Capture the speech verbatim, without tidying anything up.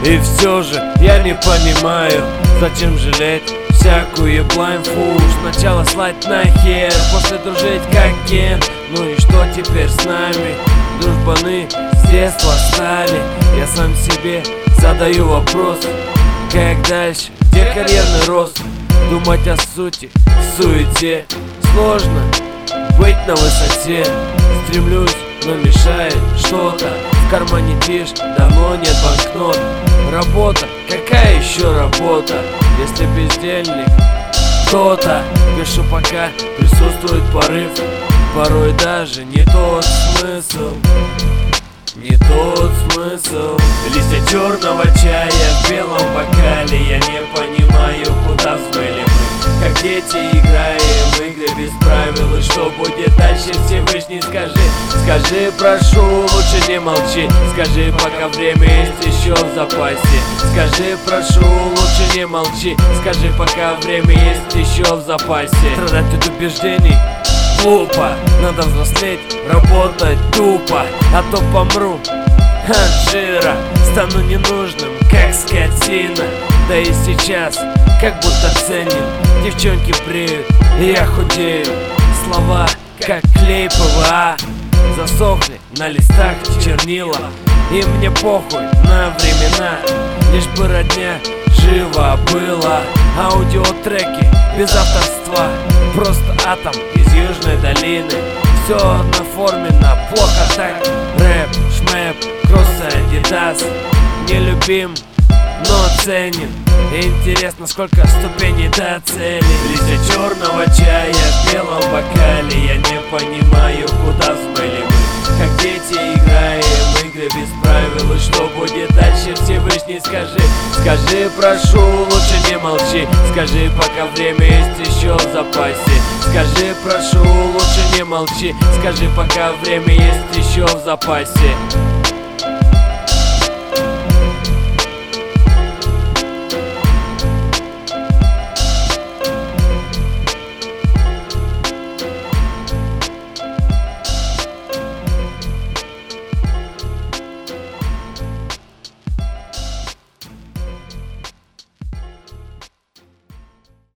И все же я не понимаю, зачем жалеть всякую блайндфул. Сначала слать нахер, после дружить как ген. Ну и что теперь с нами? Дружбаны с детства стали. Я сам себе задаю вопрос: как дальше, где карьерный рост? Думать о сути в суете сложно быть на высоте. Стремлюсь, но мешает что-то. В кармане тишь, давно нет банкнот. Работа, какая еще работа, если бездельник кто-то? Пишу, пока присутствует порыв, порой даже не тот смысл, не тот смысл. Листья черного чая в белом бокале. Я не понимаю, куда взмыли мы, как дети играем в игры без правил. И что будет дальше, Всевышний, скажи. Скажи, прошу, лучше не молчи. Скажи, пока время есть еще в запасе. Скажи, прошу, лучше не молчи. Скажи, пока время есть еще в запасе. Страдать от убеждений глупо, надо взрослеть, работать тупо, а то помру от жира, стану ненужным, как скотина. Да и сейчас, как будто ценен. Девчонки бреют, и я худею. Слова, как клей ПВА, засохли на листах чернила. И мне похуй на времена, лишь бы родня жива была. Аудиотреки без авторства, просто атом из Южной долины. Все наформено, плохо так. Рэп, шмэп, кроссы, адидас. Не любим, но ценен. Интересно, сколько ступеней до цели. Листья черного чая в белом бокале. Я не понимаю, куда взмыли мы, как дети играем в игры без правил. И что будет дальше, Всевышний, скажи. Скажи, прошу, лучше не молчи. Скажи, пока время есть еще в запасе. Скажи, прошу, лучше не молчи. Скажи, пока время есть еще в запасе.